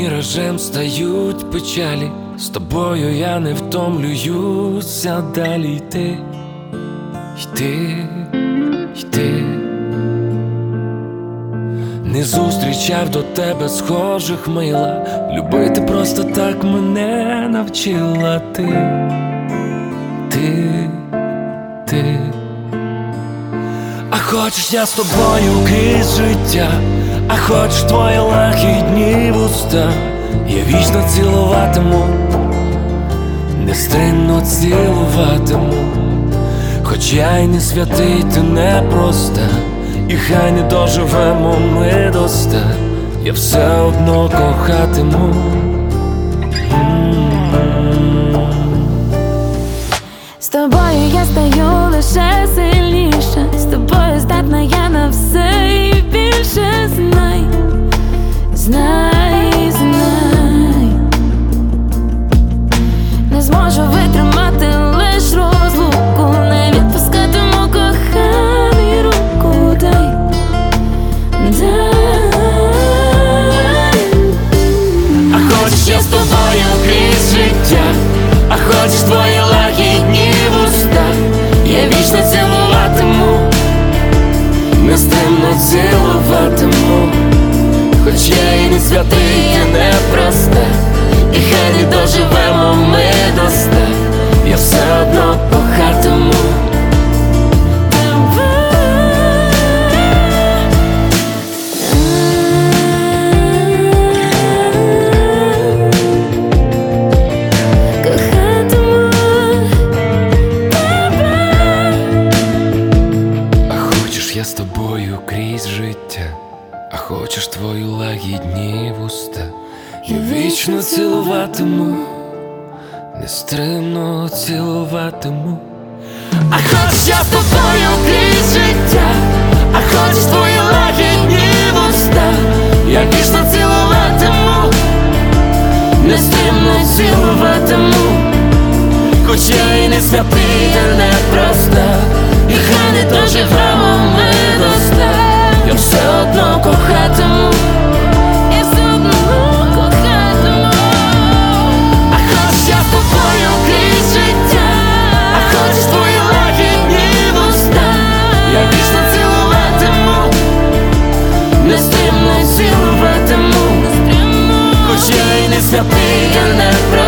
міражем стають печалі. З тобою я не втомлююся далі йти, йти. Не зустрічав до тебе схожих мила. Любити просто так мене навчила ти. А хочеш, я з тобою крізь життя, а хочеш, твої лагідні вуста я вічно цілуватиму, нестримно цілуватиму. Хоч я й не святий, ти не проста, і хай не доживемо ми до ста, я все одно кохатиму. З тобою я стаю лише сильніша, з тобою здатна я на все і більше. Знай, знай, знай, не зможу витримати лиш розлуку, не відпускатиму коханий руку. Дай, а хочеш, я з тобою крізь життя, а хочеш, твої лагідні вуста я вічно цілуватиму, нестримно цілуватиму. Хоч я і не святий, я не проста, і хай не доживемо ми до ста, я все одно кохатиму. Я з тобою крізь життя, а хочеш, твої лагідні вуста я вічно цілуватиму, нестримно цілуватиму. А хочеш, я з тобою крізь життя, а хочеш, твої лагідні вуста я вічно цілуватиму, нестримно цілуватиму. Хоч я і не святий, та не проста, і хай не доживемо ми до ста, я все одно кохатиму, я все одно кохатиму. А хочеш, я з тобою крізь життя, а хочеш, твої лагідні вуста я вічно цілуватиму, нестримно цілуватиму. Хоч я і не святий, я не